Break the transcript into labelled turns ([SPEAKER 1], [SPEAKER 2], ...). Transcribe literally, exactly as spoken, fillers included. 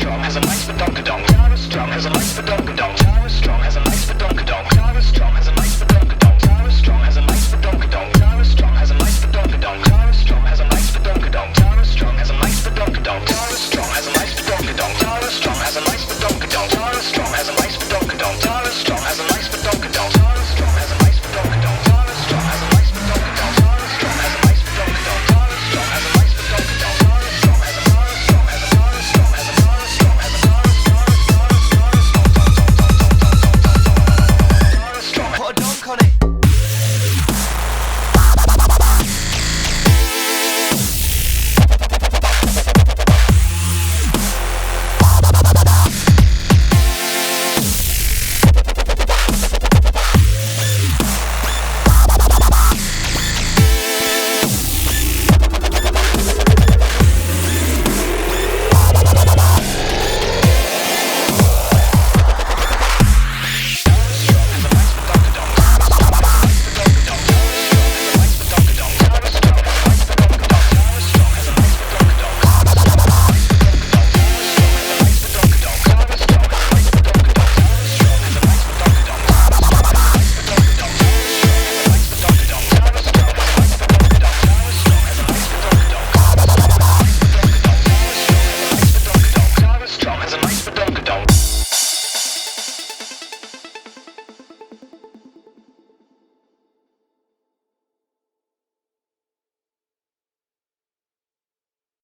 [SPEAKER 1] Strong has a nice badonkadonk. Tara Strong has a nice badonkadonk. Tara Strong has a nice badonkadonk. Tara Strong has a nice badonkadonk. Tara Strong has a nice badonkadonk. Tara Strong has a nice badonkadonk. Tara Strong has a nice badonkadonk. Tara Strong has a nice badonkadonk. Tara Strong